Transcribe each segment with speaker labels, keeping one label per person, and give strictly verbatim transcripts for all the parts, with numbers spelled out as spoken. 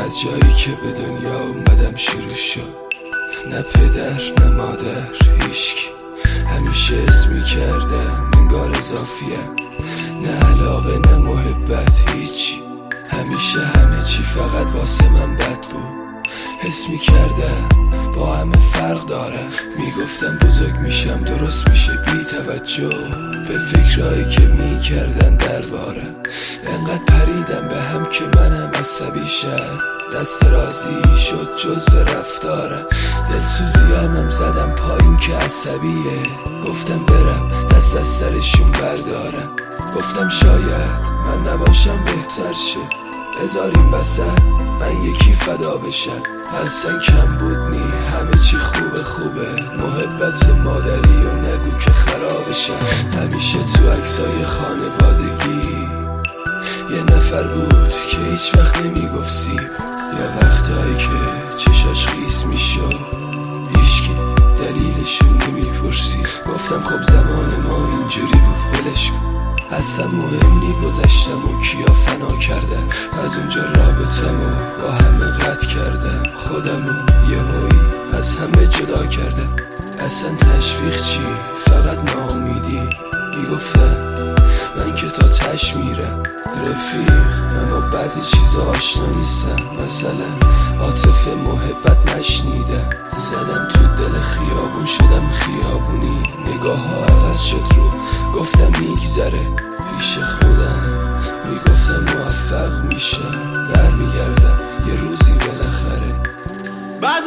Speaker 1: از جایی که به دنیا اومدم شروع شد، نه پدر نه مادر هیچکی، همیشه اسمی کردم انگار اضافیم، نه علاقه نه محبت هیچی، همیشه همه چی فقط واسه من بد بود. حس می کردم با همه فرق دارم، میگفتم بزرگ میشم درست میشه، بی توجه به فکرهایی که میکردن دربارم. انقدر پریدم به هم که منم عصبی شم، دست رازی شد جزو رفتارم. دلسوزی همم زدم پایین که عصبیه، گفتم برم دست از سرشون بردارم. گفتم شاید من نباشم بهتر شه، بذاریم وسط من یکی فدا بشم. اصلا کم بود نی، همه چی خوبه خوبه، محبت مادری و نگو که خرابشم. همیشه تو عکسای خانوادگی یه نفر بود که هیچ وقت نمیگفت سیب، یا وقتایی که چشاش خیس میشد هیچکی دلیلشون نمیپرسید. گفتم خب زمان ما اینجوری بود ولش کن، اصلا مهم نی گذشتم و کیا فنا کردم. از اونجا رابطمو با همه قطع کردم، خودمو یهویی از همه جدا کردم. اصلا تشویق چی، فقط ناامیدی. میگفتم من که تا تش میرم رفیق، اما بعضی چیزا آشنا نیستم، مثلا عاطفه محبت نشنیدم. زدم تو دل خیابون شدم خیابونی، نگاه ها عوض شد رو گفتم میگذره پیش خودم. میگفتم موفق میشم برمیگردم یه روزی بالاخره.
Speaker 2: بد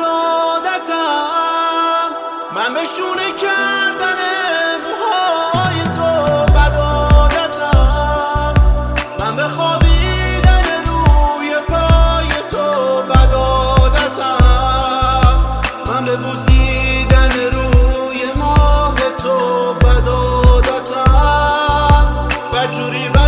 Speaker 2: عادتم من بشونه کردن موهای تو، بد عادتم من به خوابیدن روی پای تو، بد عادتم من به بوسیدن روی ماه تو، بد عادتم بدجوری بد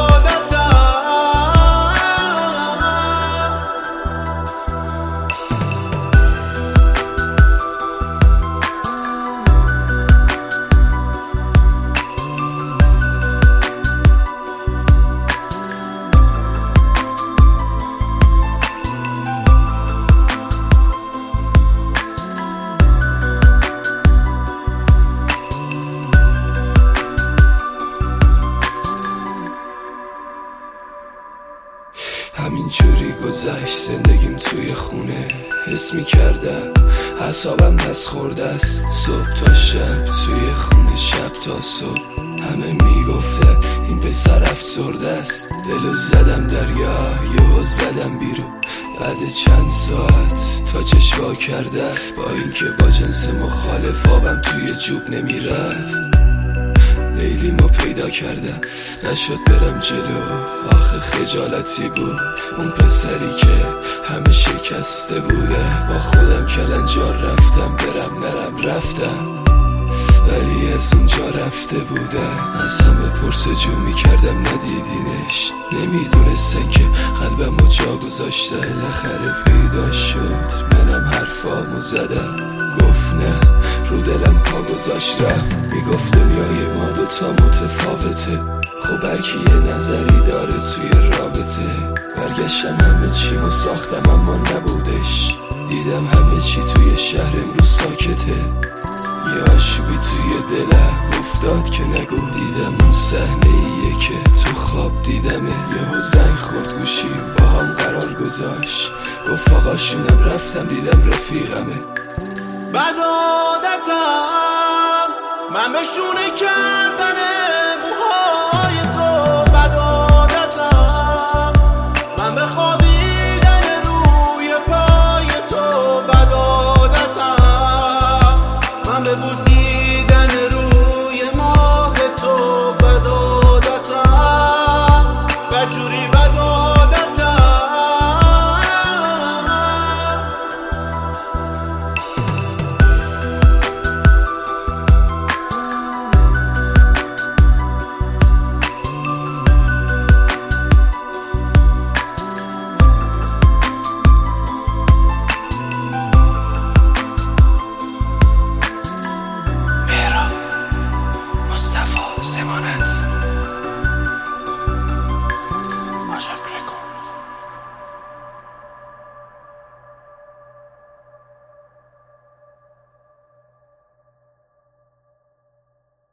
Speaker 1: همینجوری گذشت زندگیم توی خونه، حس میکردم اعصابم دست خورده است. صبح تا شب توی خونه، شب تا صبح همه میگفتن این پسر افسرده است. دلو زدم دریا، یهو زدم بیرون بعد چند ساعت تا چشوا کرده. با اینکه با جنس مخالف آبم توی جوب نمیرفت، لیلیمو پیدا کردم نشد برم جلو، آخه خجالتی بود. اون پسری که همه شکسته بوده، با خودم کلنجار رفتم برم نرم رفتم، ولی از اونجا رفته بودم. از همه پرسجو میکردم ندیدینش، نمیدونستن که قلبمو جا گذاشته. بالاخره پیدا شد، منم حرفامو زدم، گفت نه رو دلم پا گذاشت رفت. میگفت دنیای ما دوتا متفاوته، خب هرکی یه نظری داره توی رابطه. برگشتم همه چیمو ساختم اما نبودش، دیدم همه چی توی شهر امروز ساکته. یه آشوبی توی دلم افتاد که نگو، دیدم اون صحنه ایه که تو خواب دیدمه. یهو زنگ خورد گوشیم با هم قرار گذاشت، گفت آقاشونم رفتم دیدم رفیقمه.
Speaker 2: بد عادتم من بشونه کردن